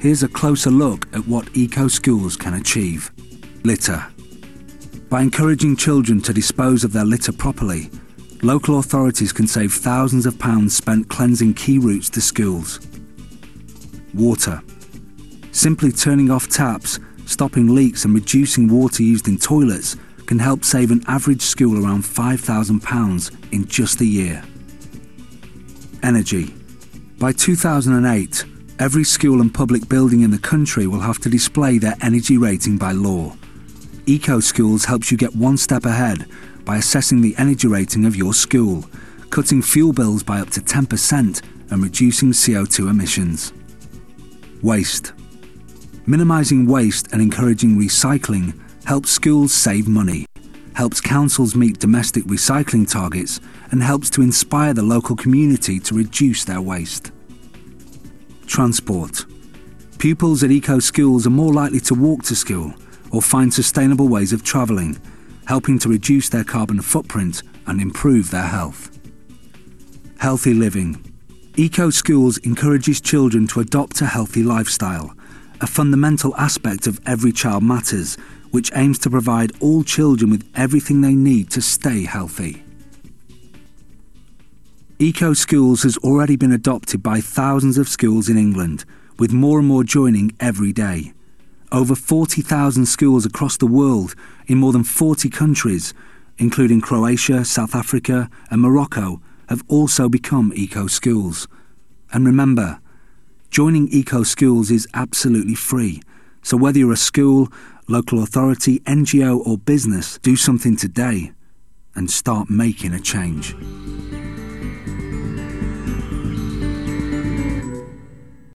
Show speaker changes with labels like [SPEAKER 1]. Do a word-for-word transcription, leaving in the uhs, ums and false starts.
[SPEAKER 1] here's a closer look at what eco-schools can achieve. Litter. By encouraging children to dispose of their litter properly, local authorities can save thousands of pounds spent cleansing key routes to schools. Water. Simply turning off taps, stopping leaks and reducing water used in toilets can help save an average school around five thousand pounds in just a year. Energy. By two thousand eight, every school and public building in the country will have to display their energy rating by law. Eco-Schools helps you get one step ahead by assessing the energy rating of your school, cutting fuel bills by up to ten percent and reducing C O two emissions. Waste. Minimising waste and encouraging recycling helps schools save money, helps councils meet domestic recycling targets, and helps to inspire the local community to reduce their waste. Transport. Pupils at eco-schools are more likely to walk to school or find sustainable ways of travelling, helping to reduce their carbon footprint and improve their health. Healthy living. Eco-schools encourages children to adopt a healthy lifestyle, a fundamental aspect of Every Child Matters, which aims to provide all children with everything they need to stay healthy. Eco-Schools has already been adopted by thousands of schools in England, with more and more joining every day. Over forty thousand schools across the world in more than forty countries, including Croatia, South Africa and Morocco, have also become eco-schools. And remember, joining eco-schools is absolutely free, so whether you're a school, local authority, N G O or business, do something today and start making a change.